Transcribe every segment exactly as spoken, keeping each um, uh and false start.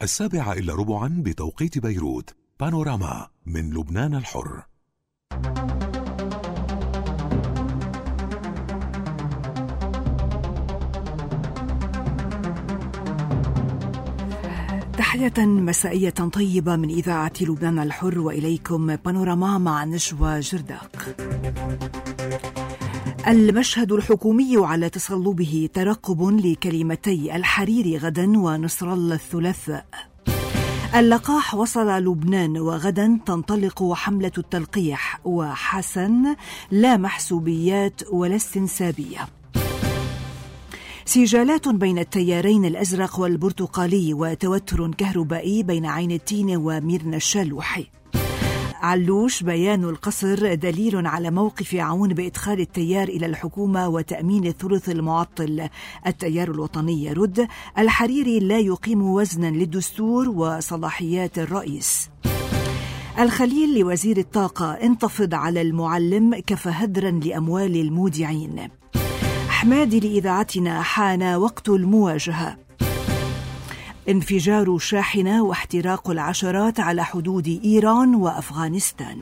السابعة إلا ربعا بتوقيت بيروت. بانوراما من لبنان الحر. تحية مسائية طيبة من إذاعة لبنان الحر، وإليكم بانوراما مع نجوى جرداق. المشهد الحكومي على تصلبه ترقب لكلمتي الحريري غدا ونصر الله الثلاثاء. اللقاح وصل لبنان وغدا تنطلق حملة التلقيح، وحسن لا محسوبيات ولا استنسابية. سجالات بين التيارين الأزرق والبرتقالي وتوتر كهربائي بين عين التين وميرنا الشالوحي. علوش بيان القصر دليل على موقف عون بإدخال التيار إلى الحكومة وتأمين الثلث المعطل. التيار الوطني يرد الحريري لا يقيم وزنا للدستور وصلاحيات الرئيس. الخليل لوزير الطاقة انتفض على المعلم كفى هدرا لأموال المودعين. حمادي لإذاعتنا حان وقت المواجهة. انفجار شاحنة واحتراق العشرات على حدود إيران وأفغانستان.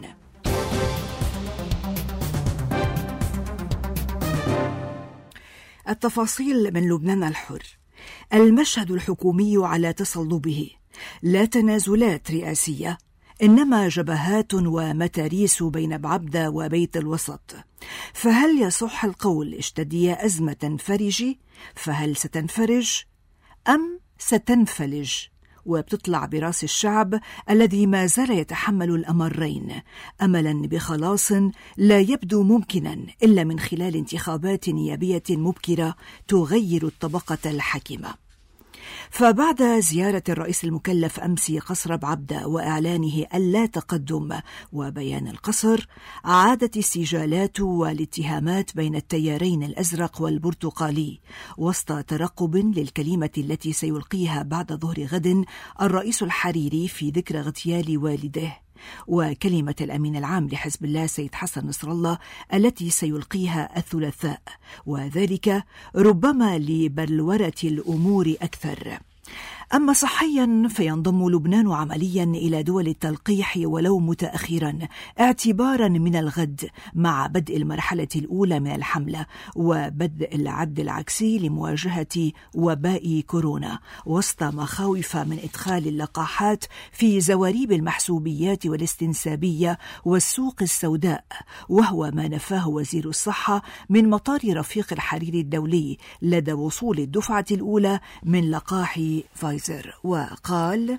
التفاصيل من لبنان الحر. المشهد الحكومي على تصلبه، لا تنازلات رئاسية، إنما جبهات ومتاريس بين بعبدة وبيت الوسط. فهل يصح القول اشتدي أزمة فرجي؟ فهل ستنفرج أم ستنفلج وبتطلع براس الشعب الذي ما زال يتحمل الأمرين، أملا بخلاص لا يبدو ممكنا إلا من خلال انتخابات نيابية مبكرة تغير الطبقة الحاكمة. فبعد زيارة الرئيس المكلف أمس قصر بعبدة وإعلانه اللا تقدم وبيان القصر، عادت السجالات والاتهامات بين التيارين الأزرق والبرتقالي وسط ترقب للكلمة التي سيلقيها بعد ظهر غد الرئيس الحريري في ذكرى اغتيال والده، وكلمة الأمين العام لحزب الله سيد حسن نصر الله التي سيلقيها الثلاثاء، وذلك ربما لبلورة الأمور أكثر. أما صحيا فينضم لبنان عمليا إلى دول التلقيح ولو متأخرا اعتبارا من الغد مع بدء المرحلة الأولى من الحملة وبدء العد العكسي لمواجهة وباء كورونا، وسط مخاوف من إدخال اللقاحات في زواريب المحسوبيات والاستنسابية والسوق السوداء، وهو ما نفاه وزير الصحة من مطار رفيق الحريري الدولي لدى وصول الدفعة الأولى من لقاح فايزر. وقال: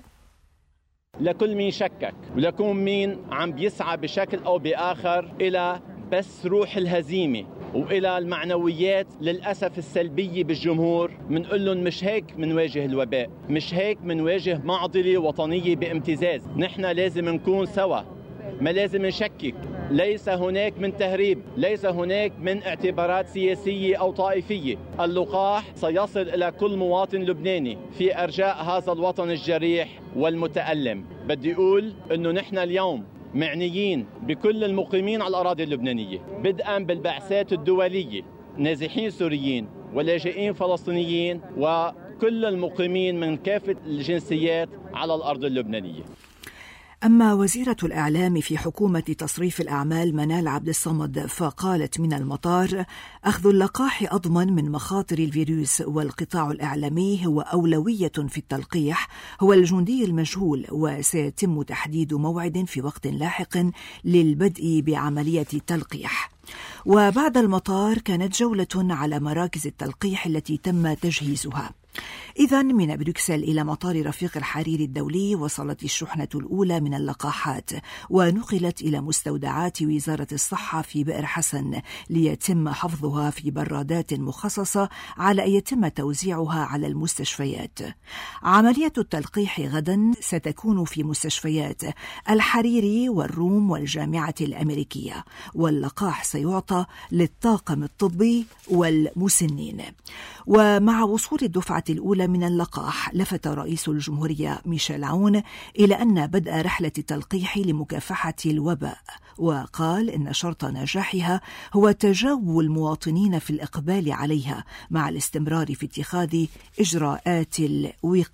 لكل مين شكك ولكل مين عم بيسعى بشكل أو بآخر إلى بس روح الهزيمة وإلى المعنويات للأسف السلبية بالجمهور، منقول لهم مش هيك منواجه الوباء، مش هيك منواجه معضلة وطنية بامتزاز. نحن لازم نكون سوا، ما لازم نشكك، ليس هناك من تهريب، ليس هناك من اعتبارات سياسية أو طائفية. اللقاح سيصل إلى كل مواطن لبناني في أرجاء هذا الوطن الجريح والمتألم. بدي أقول أنه نحن اليوم معنيين بكل المقيمين على الأراضي اللبنانية، بدءا بالبعثات الدولية، نازحين سوريين ولاجئين فلسطينيين وكل المقيمين من كافة الجنسيات على الأرض اللبنانية. أما وزيرة الإعلام في حكومة تصريف الأعمال منال عبد الصمد فقالت من المطار: أخذ اللقاح أضمن من مخاطر الفيروس، والقطاع الإعلامي هو أولوية في التلقيح، هو الجندي المجهول، وسيتم تحديد موعد في وقت لاحق للبدء بعملية التلقيح. وبعد المطار كانت جولة على مراكز التلقيح التي تم تجهيزها. إذن من بروكسل إلى مطار رفيق الحريري الدولي وصلت الشحنة الأولى من اللقاحات ونقلت إلى مستودعات وزارة الصحة في بئر حسن ليتم حفظها في برادات مخصصة على أن يتم توزيعها على المستشفيات. عملية التلقيح غدا ستكون في مستشفيات الحريري والروم والجامعة الأمريكية، واللقاح سيعطى للطاقم الطبي والمسنين. ومع وصول الدفعة الأولى من اللقاح لفت رئيس الجمهورية ميشيل عون إلى أن بدء رحلة التلقيح لمكافحة الوباء، وقال إن شرط نجاحها هو تجاوب المواطنين في الإقبال عليها مع الاستمرار في اتخاذ إجراءات الوقاية.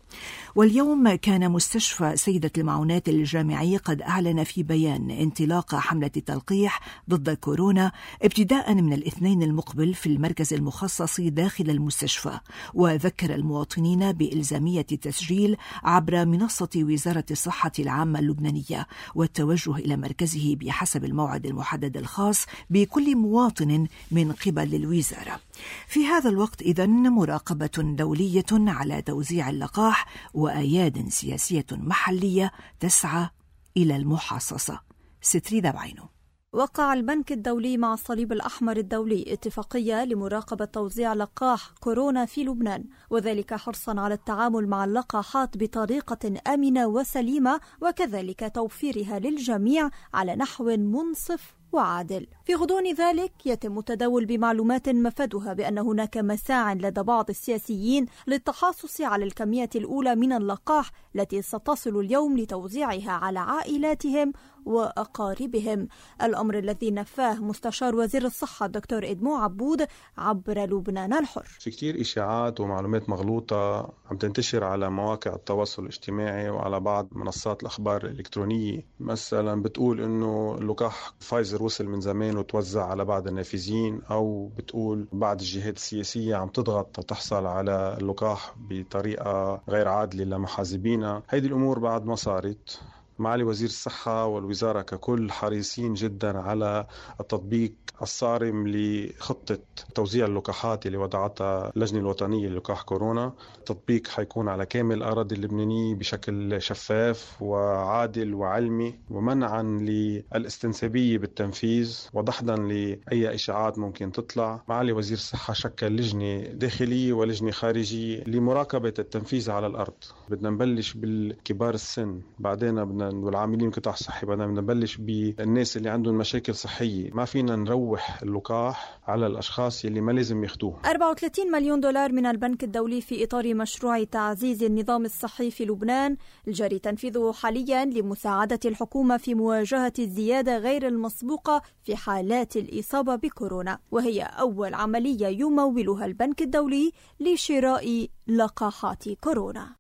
واليوم كان مستشفى سيدة المعونات الجامعي قد أعلن في بيان انطلاق حملة تلقيح ضد كورونا ابتداء من الاثنين المقبل في المركز المخصص داخل المستشفى، وذكر المواطنين بإلزامية التسجيل عبر منصة وزارة الصحة العامة اللبنانية والتوجه إلى مركزه بحسب الموعد المحدد الخاص بكل مواطن من قبل الوزارة. في هذا الوقت إذن مراقبة دولية على توزيع اللقاح وأياد سياسية محلية تسعى إلى المحاصصة. ستريدة بعينه. وقع البنك الدولي مع الصليب الأحمر الدولي اتفاقية لمراقبة توزيع لقاح كورونا في لبنان، وذلك حرصا على التعامل مع اللقاحات بطريقة آمنة وسليمة، وكذلك توفيرها للجميع على نحو منصف وعادل. في غضون ذلك يتم التداول بمعلومات مفادها بأن هناك مساع لدى بعض السياسيين للتحاصص على الكمية الأولى من اللقاح التي ستصل اليوم لتوزيعها على عائلاتهم وأقاربهم، الأمر الذي نفاه مستشار وزير الصحة الدكتور إدمو عبود عبر لبنان الحر. في كتير إشاعات ومعلومات مغلوطة عم تنتشر على مواقع التواصل الاجتماعي وعلى بعض منصات الأخبار الإلكترونية، مثلا بتقول إنه اللقاح فايزر وصل من زمان وتوزع على بعض النافذين، أو بتقول بعض الجهات السياسية عم تضغط تحصل على اللقاح بطريقة غير عادلة لمحازبينا. هيدي الأمور بعد ما صارت. معالي وزير الصحة والوزارة ككل حريصين جدا على التطبيق الصارم لخطة توزيع اللقاحات اللي وضعتها اللجنة الوطنية للقاح كورونا. التطبيق حيكون على كامل الأراضي اللبنانية بشكل شفاف وعادل وعلمي، ومنعا للاستنسابية بالتنفيذ وضحدا لأي إشاعات ممكن تطلع. معالي وزير الصحة شكل لجنة داخلية ولجنة خارجية لمراقبة التنفيذ على الأرض. بدنا نبلش بالكبار السن، بعدين بدنا والعاملين قطاع صحي، بدنا نبلش بالناس اللي عندهم مشاكل صحية. ما فينا نروح اللقاح على الأشخاص اللي ما لازم ياخدوه. أربعة وثلاثين مليون دولار من البنك الدولي في إطار مشروع تعزيز النظام الصحي في لبنان الجاري تنفيذه حاليا لمساعدة الحكومة في مواجهة الزيادة غير المسبوقة في حالات الإصابة بكورونا، وهي أول عملية يمولها البنك الدولي لشراء لقاحات كورونا.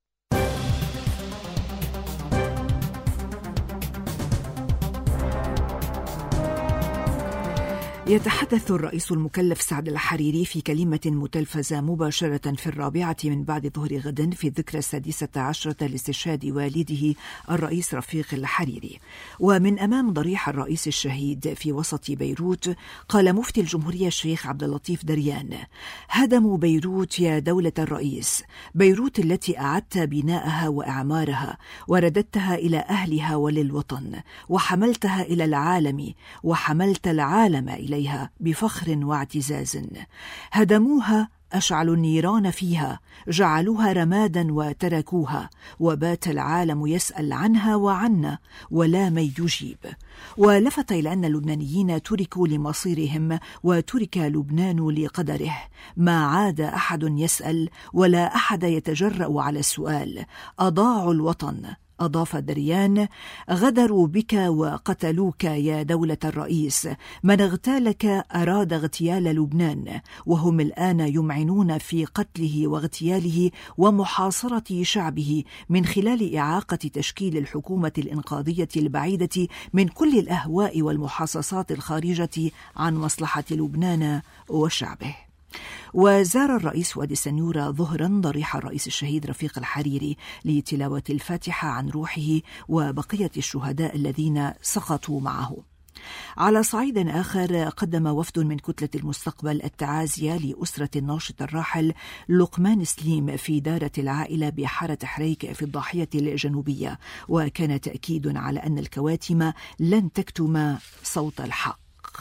يتحدث الرئيس المكلف سعد الحريري في كلمة متلفزة مباشرة في الرابعة من بعد ظهر غد في الذكرى السادسة عشرة لاستشهاد والده الرئيس رفيق الحريري. ومن أمام ضريح الرئيس الشهيد في وسط بيروت قال مفتي الجمهورية الشيخ عبد اللطيف دريان: هدموا بيروت يا دولة الرئيس، بيروت التي أعدت بناءها وإعمارها ورددتها إلى أهلها وللوطن وحملتها إلى العالم وحملت العالم إليها بفخر واعتزاز. هدموها، أشعلوا النيران فيها، جعلوها رمادا وتركوها، وبات العالم يسأل عنها وعنا ولا من يجيب. ولفت إلى أن اللبنانيين تركوا لمصيرهم وترك لبنان لقدره، ما عاد أحد يسأل ولا أحد يتجرأ على السؤال. أضاعوا الوطن. أضاف دريان: غدروا بك وقتلوك يا دولة الرئيس، من اغتالك أراد اغتيال لبنان، وهم الآن يمعنون في قتله واغتياله ومحاصرة شعبه من خلال إعاقة تشكيل الحكومة الإنقاذية البعيدة من كل الأهواء والمحاصصات الخارجة عن مصلحة لبنان وشعبه. وزار الرئيس وادي السنيورة ظهرا ضريح الرئيس الشهيد رفيق الحريري لتلاوة الفاتحة عن روحه وبقية الشهداء الذين سقطوا معه. على صعيد آخر قدم وفد من كتلة المستقبل التعازي لأسرة الناشط الراحل لقمان سليم في دارة العائلة بحارة حريك في الضاحية الجنوبية، وكان تأكيد على أن الكواتم لن تكتم صوت الحق.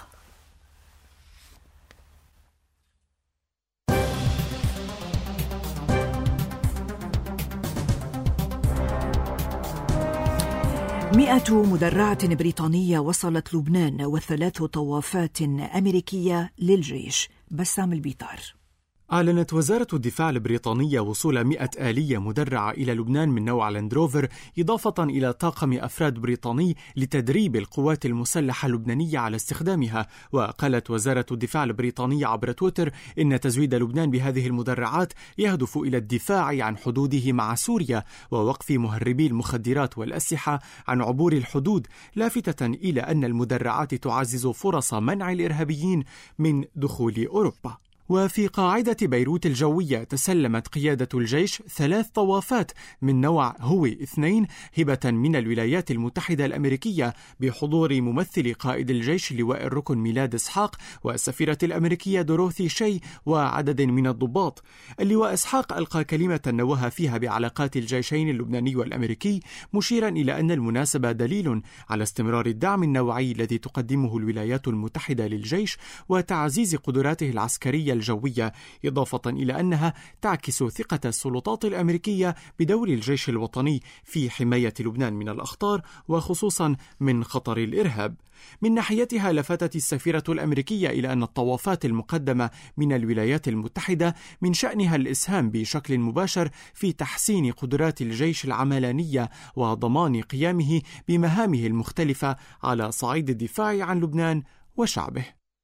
مئة مدرعة بريطانية وصلت لبنان وثلاث طوافات أمريكية للجيش. بسام البيطار. أعلنت وزارة الدفاع البريطانية وصول مئة آلية مدرعة إلى لبنان من نوع لاندروفر، إضافة إلى طاقم أفراد بريطاني لتدريب القوات المسلحة اللبنانية على استخدامها. وقالت وزارة الدفاع البريطانية عبر تويتر إن تزويد لبنان بهذه المدرعات يهدف إلى الدفاع عن حدوده مع سوريا ووقف مهربي المخدرات والأسلحة عن عبور الحدود، لافتة إلى أن المدرعات تعزز فرص منع الإرهابيين من دخول أوروبا. وفي قاعدة بيروت الجوية تسلمت قيادة الجيش ثلاث طوافات من نوع هو اثنين هبة من الولايات المتحدة الأمريكية بحضور ممثل قائد الجيش لواء الركن ميلاد إسحاق والسفيرة الأمريكية دوروثي شي وعدد من الضباط. اللواء إسحاق ألقى كلمة نوه فيها بعلاقات الجيشين اللبناني والأمريكي، مشيرا إلى أن المناسبة دليل على استمرار الدعم النوعي الذي تقدمه الولايات المتحدة للجيش وتعزيز قدراته العسكرية الجوية، إضافة إلى أنها تعكس ثقة السلطات الأمريكية بدور الجيش الوطني في حماية لبنان من الأخطار وخصوصا من خطر الإرهاب. من ناحيتها لفتت السفيرة الأمريكية إلى أن الطوافات المقدمة من الولايات المتحدة من شأنها الإسهام بشكل مباشر في تحسين قدرات الجيش العملانية وضمان قيامه بمهامه المختلفة على صعيد الدفاع عن لبنان وشعبه.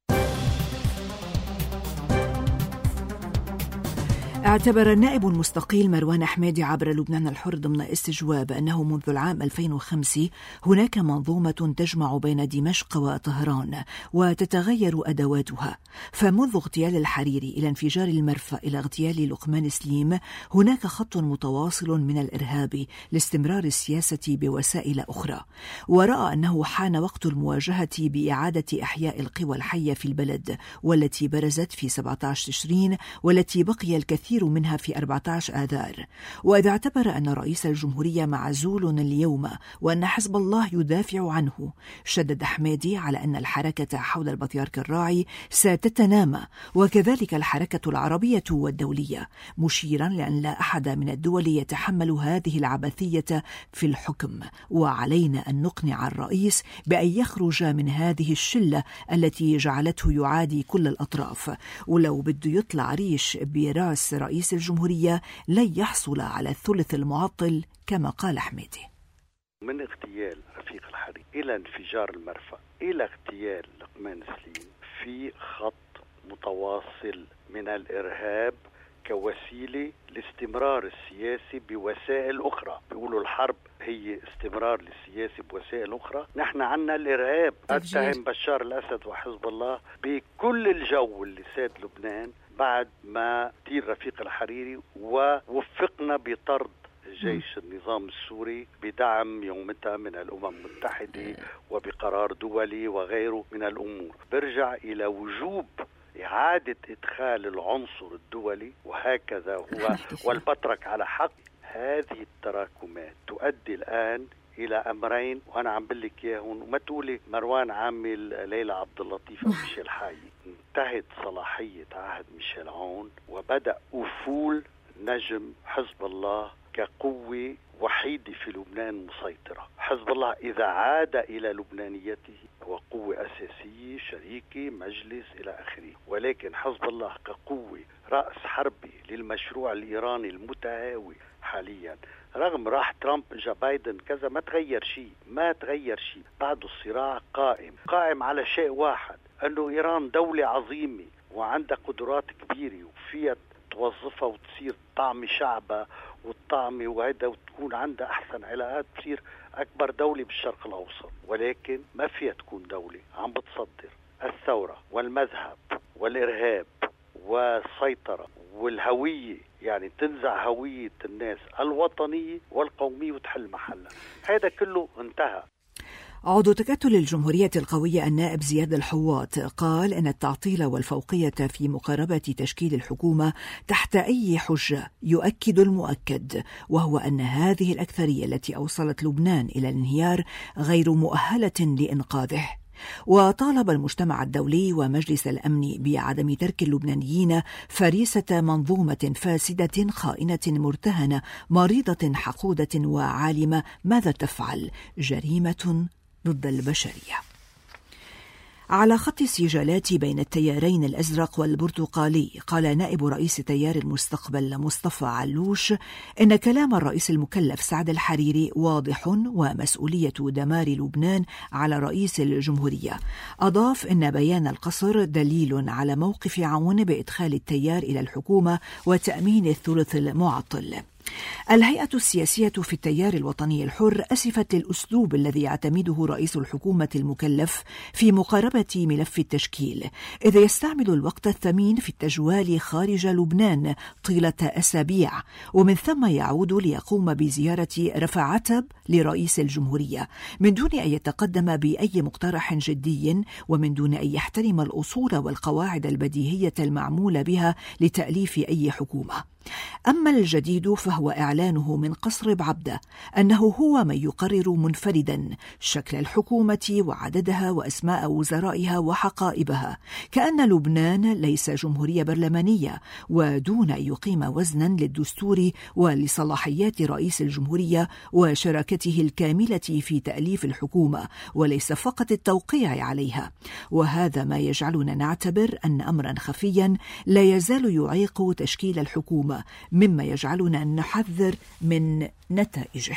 اعتبر النائب المستقيل مروان حميدي عبر لبنان الحر ضمن استجواب أنه منذ العام ألفين وخمسة هناك منظومة تجمع بين دمشق وطهران وتتغير أدواتها، فمنذ اغتيال الحريري إلى انفجار المرفأ إلى اغتيال لقمان سليم هناك خط متواصل من الإرهاب لاستمرار السياسة بوسائل أخرى، ورأى أنه حان وقت المواجهة بإعادة إحياء القوى الحية في البلد والتي برزت في سبعة عشر تشرين والتي بقي الكثير منها في أربعة عشر آذار. وإذا اعتبر أن رئيس الجمهورية معزول اليوم وأن حزب الله يدافع عنه، شدد حميدي على أن الحركة حول البطيارك الراعي ستتنامى وكذلك الحركة العربية والدولية، مشيرا لأن لا أحد من الدول يتحمل هذه العبثية في الحكم، وعلينا أن نقنع الرئيس بأن يخرج من هذه الشلة التي جعلته يعادي كل الأطراف، ولو بده يطلع ريش براس رئيس الجمهورية لن يحصل على الثلث المعطل كما قال حميدي. من اغتيال رفيق الحريري إلى انفجار المرفأ إلى اغتيال لقمان سليم في خط متواصل من الإرهاب كوسيلة لاستمرار السياسي بوسائل أخرى. بيقولوا الحرب هي استمرار للسياسة بوسائل أخرى. نحن عنا الإرهاب، أتهم بشار الأسد وحزب الله بكل الجو اللي ساد لبنان بعد ما اغتيل رفيق الحريري، ووفقنا بطرد جيش النظام السوري بدعم يومتها من الأمم المتحدة وبقرار دولي وغيره من الأمور. برجع إلى وجوب إعادة إدخال العنصر الدولي وهكذا هو والبطرك على حق. هذه التراكمات تؤدي الآن إلى أمرين وأنا عم بقول لك إياهم، وما تقولي مروان عامل ليلى عبد اللطيف أو ميشيل حاي. انتهت صلاحية عهد ميشيل عون وبدأ أفول نجم حزب الله كقوة وحيدة في لبنان مسيطرة. حزب الله إذا عاد إلى لبنانيته هو قوة أساسية شريكة مجلس إلى آخره، ولكن حزب الله كقوة رأس حربي للمشروع الإيراني المتهاوي حاليا، رغم راح ترامب جا بايدن كذا ما تغير شيء، ما تغير شيء. بعد الصراع قائم قائم على شيء واحد، أنه إيران دولة عظيمة وعندها قدرات كبيرة وفيها توظفها وتصير طعم شعبها والطعم وهذا وتكون عندها أحسن علاقات، تصير أكبر دولة بالشرق الأوسط، ولكن ما فيها تكون دولة عم بتصدر الثورة والمذهب والإرهاب والسيطرة والهوية، يعني تنزع هوية الناس الوطنية والقومية وتحل محلها. هذا كله انتهى. عضو تكتل الجمهورية القوية النائب زياد الحواط قال إن التعطيل والفوقية في مقاربة تشكيل الحكومة تحت أي حجة يؤكد المؤكد، وهو أن هذه الأكثرية التي أوصلت لبنان إلى الانهيار غير مؤهلة لإنقاذه. وطالب المجتمع الدولي ومجلس الأمن بعدم ترك اللبنانيين فريسة منظومة فاسدة خائنة مرتهنة مريضة حقودة وعالمة ماذا تفعل، جريمة ضد البشرية. على خط السجالات بين التيارين الأزرق والبرتقالي، قال نائب رئيس تيار المستقبل مصطفى علوش إن كلام الرئيس المكلف سعد الحريري واضح ومسؤولية دمار لبنان على رئيس الجمهورية. أضاف إن بيان القصر دليل على موقف عون بإدخال التيار إلى الحكومة وتأمين الثلث المعطل. الهيئة السياسية في التيار الوطني الحر أسفت للأسلوب الذي يعتمده رئيس الحكومة المكلف في مقاربة ملف التشكيل، إذ يستعمل الوقت الثمين في التجوال خارج لبنان طيلة أسابيع، ومن ثم يعود ليقوم بزيارة رفع عتب لرئيس الجمهورية من دون أن يتقدم بأي مقترح جدي ومن دون أن يحترم الأصول والقواعد البديهية المعمولة بها لتأليف أي حكومة. أما الجديد فهو إعلانه من قصر بعبدة أنه هو من يقرر منفردا شكل الحكومة وعددها وأسماء وزرائها وحقائبها، كأن لبنان ليس جمهورية برلمانية، ودون أن يقيم وزنا للدستور ولصلاحيات رئيس الجمهورية وشراكته الكاملة في تأليف الحكومة وليس فقط التوقيع عليها. وهذا ما يجعلنا نعتبر أن أمرا خفيا لا يزال يعيق تشكيل الحكومة، مما يجعلنا نحذر من نتائجه.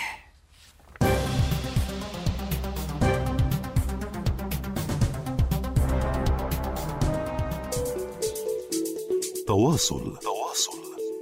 تواصل تواصل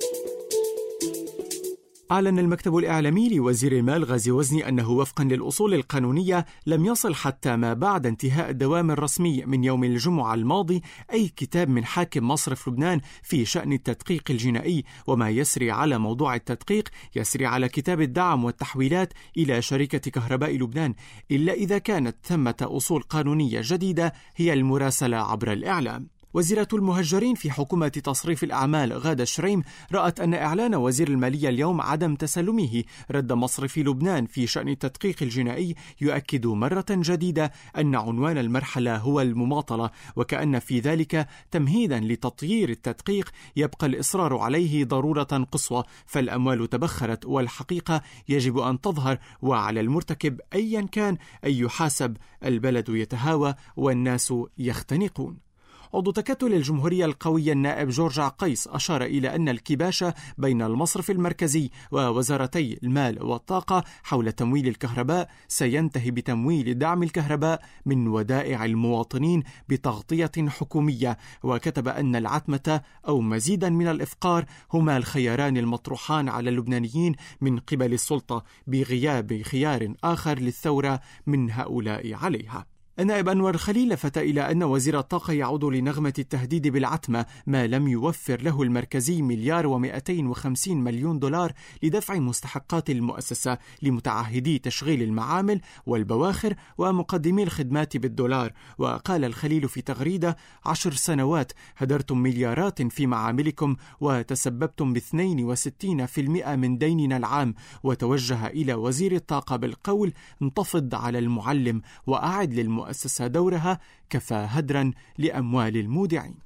أعلن المكتب الإعلامي لوزير المال غازي وزني أنه وفقا للأصول القانونية لم يصل حتى ما بعد انتهاء الدوام الرسمي من يوم الجمعة الماضي أي كتاب من حاكم مصرف لبنان في شأن التدقيق الجنائي، وما يسري على موضوع التدقيق يسري على كتاب الدعم والتحويلات إلى شركة كهرباء لبنان، إلا إذا كانت ثمة أصول قانونية جديدة هي المراسلة عبر الإعلام. وزيرة المهجرين في حكومة تصريف الأعمال غادة شريم رأت أن إعلان وزير المالية اليوم عدم تسلمه رد مصرف لبنان في شأن التدقيق الجنائي يؤكد مرة جديدة أن عنوان المرحلة هو المماطلة، وكأن في ذلك تمهيدا لتطيير التدقيق يبقى الإصرار عليه ضرورة قصوى، فالأموال تبخرت والحقيقة يجب أن تظهر، وعلى المرتكب أيا كان أن يحاسب. البلد يتهاوى والناس يختنقون. عضو تكتل الجمهورية القوية النائب جورج عقيس أشار إلى أن الكباشة بين المصرف المركزي ووزارتي المال والطاقة حول تمويل الكهرباء سينتهي بتمويل دعم الكهرباء من ودائع المواطنين بتغطية حكومية، وكتب أن العتمة أو مزيدا من الإفقار هما الخياران المطروحان على اللبنانيين من قبل السلطة بغياب خيار آخر للثورة من هؤلاء عليها. النائب أنور خليل لفت إلى أن وزير الطاقة يعود لنغمة التهديد بالعتمة ما لم يوفر له المركزي مليار ومئتين وخمسين مليون دولار لدفع مستحقات المؤسسة لمتعهدي تشغيل المعامل والبواخر ومقدمي الخدمات بالدولار. وقال الخليل في تغريدة: عشر سنوات هدرتم مليارات في معاملكم وتسببتم باثنين وستين بالمئة من ديننا العام. وتوجه إلى وزير الطاقة بالقول: انتفض على المعلم وأعد للمؤسسة مؤسسة دورها، كفى هدرا لأموال المودعين.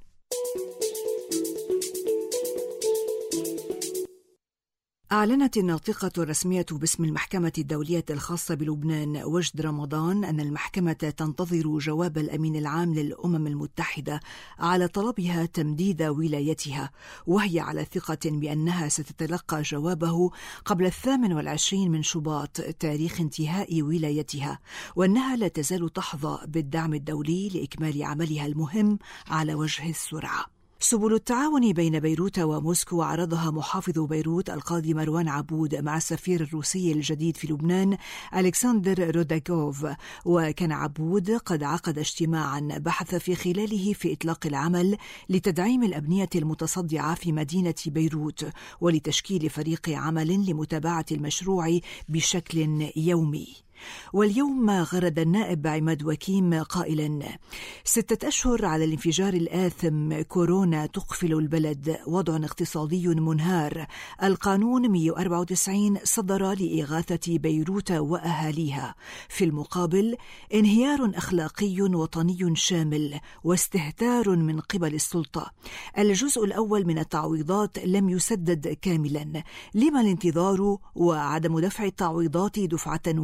أعلنت الناطقة الرسمية باسم المحكمة الدولية الخاصة بلبنان وجد رمضان أن المحكمة تنتظر جواب الأمين العام للأمم المتحدة على طلبها تمديد ولايتها، وهي على ثقة بأنها ستتلقى جوابه قبل الثامن والعشرين من شباط تاريخ انتهاء ولايتها، وأنها لا تزال تحظى بالدعم الدولي لإكمال عملها المهم على وجه السرعة. سبل التعاون بين بيروت وموسكو عرضها محافظ بيروت القاضي مروان عبود مع السفير الروسي الجديد في لبنان ألكسندر روداغوف. وكان عبود قد عقد اجتماعا بحث في خلاله في إطلاق العمل لتدعيم الأبنية المتصدعة في مدينة بيروت ولتشكيل فريق عمل لمتابعة المشروع بشكل يومي. واليوم غرد النائب عماد وكيم قائلا: ستة أشهر على الانفجار الآثم، كورونا تقفل البلد، وضع اقتصادي منهار، القانون مئة وأربعة وتسعين صدر لإغاثة بيروت وأهاليها، في المقابل انهيار أخلاقي وطني شامل واستهتار من قبل السلطة. الجزء الأول من التعويضات لم يسدد كاملا، لما الانتظار وعدم دفع التعويضات دفعة واحدة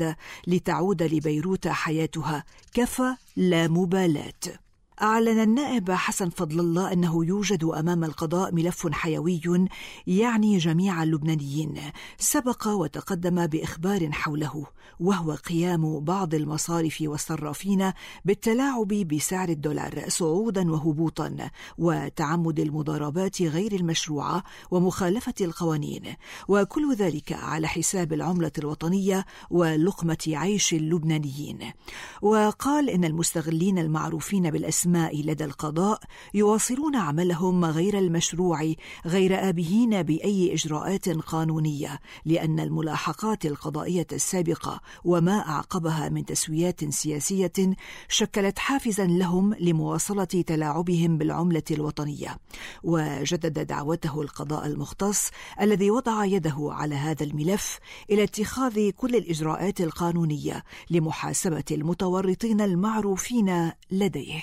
السياسة لتعود لبيروت حياتها كفى لا مبالاة. أعلن النائب حسن فضل الله أنه يوجد أمام القضاء ملف حيوي يعني جميع اللبنانيين سبق وتقدم بإخبار حوله، وهو قيام بعض المصارف والصرافين بالتلاعب بسعر الدولار صعودا وهبوطا وتعمد المضاربات غير المشروعة ومخالفة القوانين، وكل ذلك على حساب العملة الوطنية ولقمة عيش اللبنانيين. وقال إن المستغلين المعروفين بالأسماء لدى القضاء يواصلون عملهم غير المشروع غير آبهين بأي إجراءات قانونية، لأن الملاحقات القضائية السابقة وما أعقبها من تسويات سياسية شكلت حافزا لهم لمواصلة تلاعبهم بالعملة الوطنية. وجدد دعوته القضاء المختص الذي وضع يده على هذا الملف إلى اتخاذ كل الإجراءات القانونية لمحاسبة المتورطين المعروفين لديه.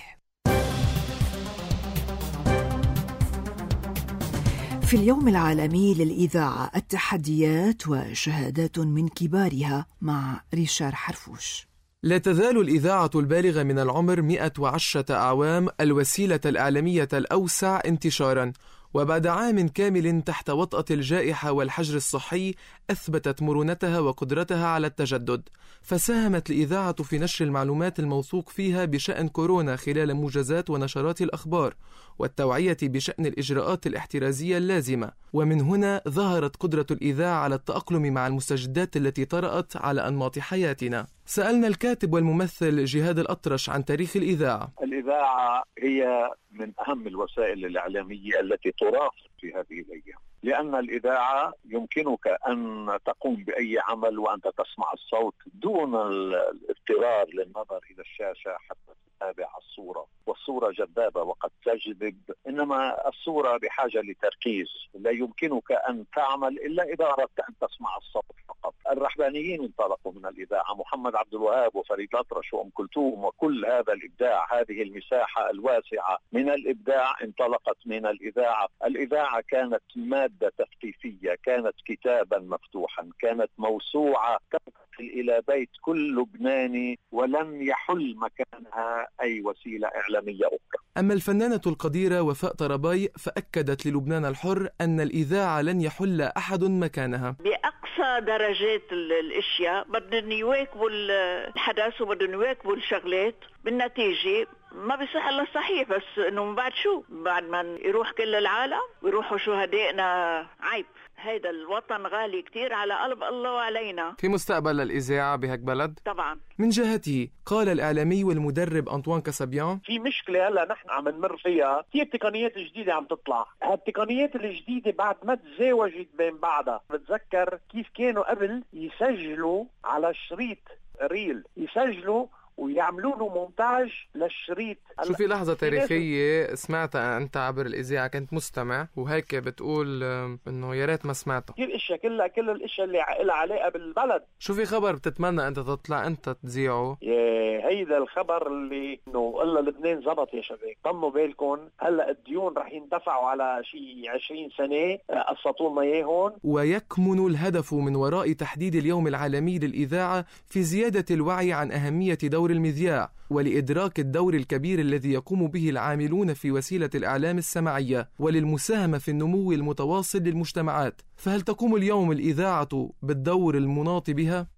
في اليوم العالمي للإذاعة التحديات وشهادات من كبارها مع ريشار حرفوش. لا تزال الإذاعة البالغة من العمر مئة وعشرة أعوام الوسيلة الإعلامية الأوسع انتشاراً، وبعد عام كامل تحت وطأة الجائحة والحجر الصحي أثبتت مرونتها وقدرتها على التجدد، فساهمت الإذاعة في نشر المعلومات الموثوق فيها بشأن كورونا خلال موجزات ونشرات الأخبار والتوعية بشأن الإجراءات الاحترازية اللازمة. ومن هنا ظهرت قدرة الإذاعة على التأقلم مع المستجدات التي طرأت على أنماط حياتنا. سألنا الكاتب والممثل جهاد الأطرش عن تاريخ الإذاعة. الإذاعة هي من أهم الوسائل الإعلامية التي ترافق في هذه الأيام، لأن الإذاعة يمكنك أن تقوم بأي عمل وأنت تسمع الصوت دون الاضطرار للنظر إلى الشاشة حتى تتابع الصورة، والصورة جذابة وقد تجذب، إنما الصورة بحاجة لتركيز، لا يمكنك أن تعمل إلا إذا أردت أن تسمع الصوت فقط. الرحبانيين انطلقوا من الإذاعة، محمد عبد الوهاب وفريد الأطرش وأم كلثوم، وكل هذا الإبداع، هذه المساحة الواسعة من الإبداع انطلقت من الإذاعة. الإذاعة كانت مادة تثقيفية، كانت كتابا مفتوحا، كانت موسوعة تصل إلى بيت كل لبناني، ولم يحل مكانها أي وسيلة إعلامية أخرى. أما الفنانة القديرة وفاء طراباي فأكدت للبنان الحر أن الإذاعة لن يحل أحد مكانها. بأقصى درجات الأشياء بدهم يواكبوا الحدث وبدهم يواكبوا الشغلات، بالنتيجة ما بيصح إلا الصحيح، بس إنه من بعد شو؟ بعد ما يروح كل العالم ويروحوا شهدائنا عيب. هيدا الوطن غالي كتير على قلب الله وعلينا. في مستقبل للإذاعة بهيك بلد؟ طبعا. من جهته قال الإعلامي والمدرب أنطوان كاسابيان: في مشكلة هلا نحن عم نمر فيها، في التقنيات الجديدة عم تطلع، هالتقنيات الجديدة بعد ما تزاوجت بين بعضها. بتذكر كيف كانوا قبل يسجلوا على شريط ريل، يسجلوا ويعملوا له مونتاج للشريط. شو في لحظة تاريخية سمعتها أنت عبر الإذاعة، كنت مستمع وهيك بتقول إنه يا ريت ما سمعتها؟ كل إشياء كلها كل الأشياء اللي لها علاقة بالبلد. شو في خبر بتتمنى أنت تطلع أنت تذيعه؟ يا هيدا الخبر اللي إنه الله لبنان زبط يا شباب، طمنوا بالكم، هلا الديون رح يندفعوا على شيء عشرين سنة، قسطوا لنا إياهم. ويكمن الهدف من وراء تحديد اليوم العالمي للإذاعة في زيادة الوعي عن أهمية دور المذياع ولإدراك الدور الكبير الذي يقوم به العاملون في وسيلة الإعلام السمعية وللمساهمة في النمو المتواصل للمجتمعات. فهل تقوم اليوم الإذاعة بالدور المناط بها؟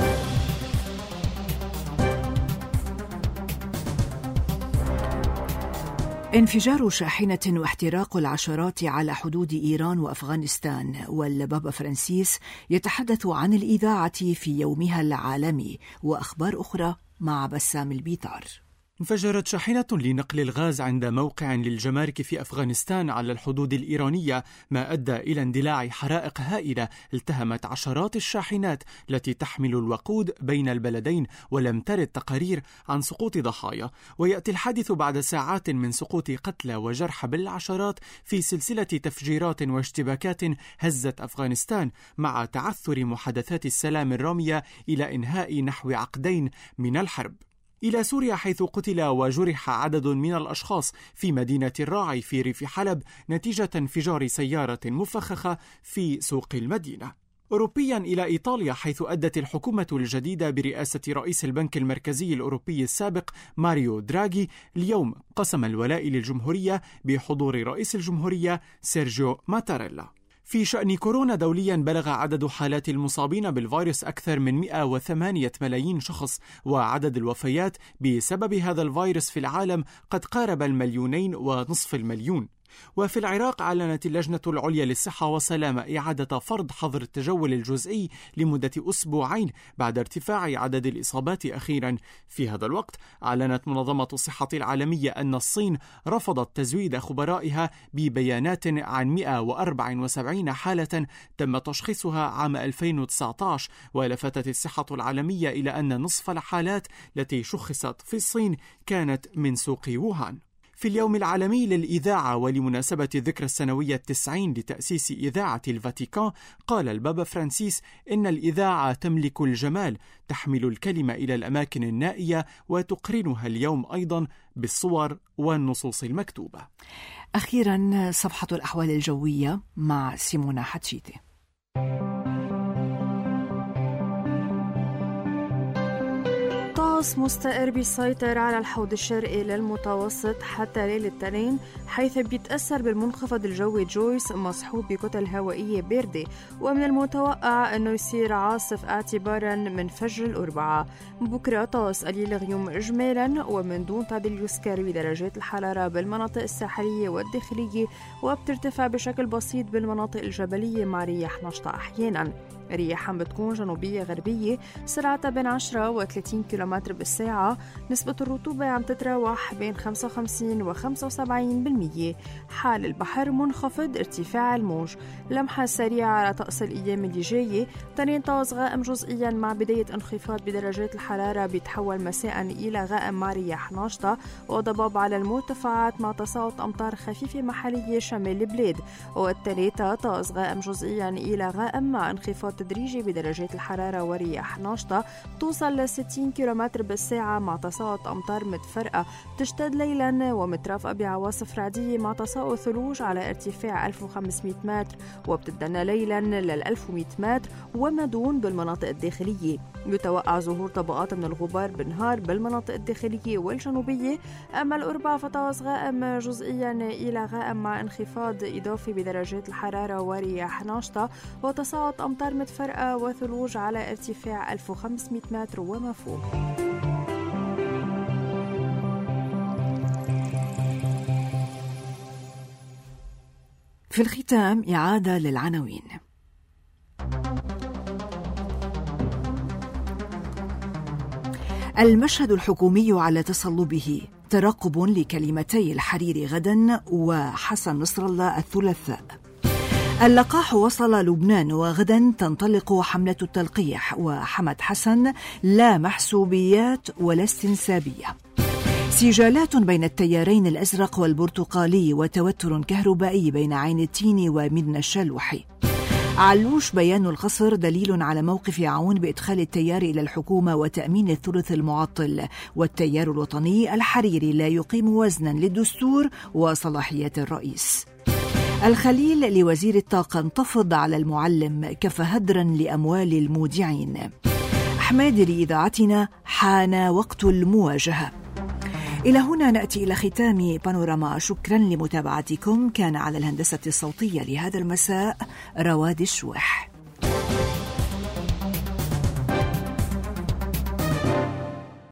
انفجار شاحنة واحتراق العشرات على حدود إيران وأفغانستان، والبابا فرانسيس يتحدث عن الإذاعة في يومها العالمي، وأخبار أخرى مع بسام البيطار. انفجرت شاحنة لنقل الغاز عند موقع للجمارك في أفغانستان على الحدود الإيرانية، ما أدى إلى اندلاع حرائق هائلة التهمت عشرات الشاحنات التي تحمل الوقود بين البلدين، ولم ترد تقارير عن سقوط ضحايا. ويأتي الحادث بعد ساعات من سقوط قتلى وجرحى بالعشرات في سلسلة تفجيرات واشتباكات هزت أفغانستان، مع تعثر محادثات السلام الرامية إلى إنهاء نحو عقدين من الحرب. إلى سوريا، حيث قتل وجرح عدد من الأشخاص في مدينة الراعي في ريف حلب نتيجة انفجار سيارة مفخخة في سوق المدينة. أوروبيا إلى إيطاليا، حيث أدت الحكومة الجديدة برئاسة رئيس البنك المركزي الأوروبي السابق ماريو دراغي اليوم قسم الولاء للجمهورية بحضور رئيس الجمهورية سيرجيو ماتاريلا. في شأن كورونا دوليا، بلغ عدد حالات المصابين بالفيروس أكثر من مئة وثمانية ملايين شخص، وعدد الوفيات بسبب هذا الفيروس في العالم قد قارب المليونين ونصف المليون. وفي العراق، أعلنت اللجنة العليا للصحة والسلامة إعادة فرض حظر التجول الجزئي لمدة أسبوعين بعد ارتفاع عدد الإصابات أخيرا. في هذا الوقت، أعلنت منظمة الصحة العالمية أن الصين رفضت تزويد خبرائها ببيانات عن مئة وأربعة وسبعين حالة تم تشخيصها عام ألفين وتسعة عشر، ولفتت الصحة العالمية إلى أن نصف الحالات التي شخصت في الصين كانت من سوق ووهان. في اليوم العالمي للإذاعة ولمناسبة الذكرى السنوية التسعين لتأسيس إذاعة الفاتيكان، قال البابا فرانسيس إن الإذاعة تملك الجمال، تحمل الكلمة إلى الأماكن النائية وتقرنها اليوم أيضا بالصور والنصوص المكتوبة. أخيرا صفحة الأحوال الجوية مع سيمونا حتشيتي. طقس مستقر بيسيطر على الحوض الشرقي للمتوسط حتى ليلة الاثنين، حيث بيتأثر بالمنخفض الجوي جويس مصحوب بكتل هوائية باردة، ومن المتوقع أنه يصير عاصف اعتبارا من فجر الأربعاء. بكرة طقس قليل غيوم إجمالا ومن دون تعديل يذكر بدرجات الحرارة بالمناطق الساحلية والداخلية، وبترتفع بشكل بسيط بالمناطق الجبلية مع رياح نشطة أحيانا. رياح بتكون جنوبية غربية سرعتها بين عشرة وثلاثين كيلومتر بالساعة. نسبة الرطوبة عم تتراوح بين خمسة وخمسين وخمسة وسبعين بالمية. حال البحر منخفض، ارتفاع الموج. لمحة سريعة على طقس الأيام اللي جاية، تنين طقس غائم جزئيا مع بداية انخفاض بدرجات الحرارة، بيتحول مساء إلى غائم مع رياح ناشطة وضباب على المرتفعات مع تساقط أمطار خفيفة محلية شمال البلاد. والثلاثة طقس غائم جزئيا إلى غائم مع انخفاض تدريجي بدرجات الحرارة ورياح ناشطة توصل ل ستين كيلومتر بالساعة مع تساقط أمطار متفرقة تشتد ليلا ومترافقة بعواصف رعدية مع تساقط ثلوج على ارتفاع ألف وخمسمئة متر، وبتدنى ليلا لل ألف ومئة متر وما دون بالمناطق الداخلية. يتوقع ظهور طبقات من الغبار بالنهار بالمناطق الداخلية والجنوبية. أما الأربعاء فطقس غائم جزئيا إلى غائم مع انخفاض إضافي بدرجات الحرارة ورياح ناشطة وتساقط أمطار متفرقة وثلوج على ارتفاع ألف وخمسمئة متر وما فوق. في الختام إعادة للعناوين. المشهد الحكومي على تصلبه، ترقب لكلمتي الحريري غدا وحسن نصر الله الثلاثاء. اللقاح وصل لبنان وغدا تنطلق حملة التلقيح، وحمد حسن لا محسوبيات ولا استنسابية. سجالات بين التيارين الأزرق والبرتقالي وتوتر كهربائي بين عين التين ومدن الشلوحي. علوش بيان القصر دليل على موقف عون بإدخال التيار إلى الحكومة وتأمين الثلث المعطل، والتيار الوطني الحريري لا يقيم وزنا للدستور وصلاحيات الرئيس. الخليل لوزير الطاقة انتفض على المعلم كف هدرا لأموال المودعين. أحمد لإذاعتنا حان وقت المواجهة. إلى هنا نأتي إلى ختام بانوراما. شكرا لمتابعتكم. كان على الهندسة الصوتية لهذا المساء رواد الشوح.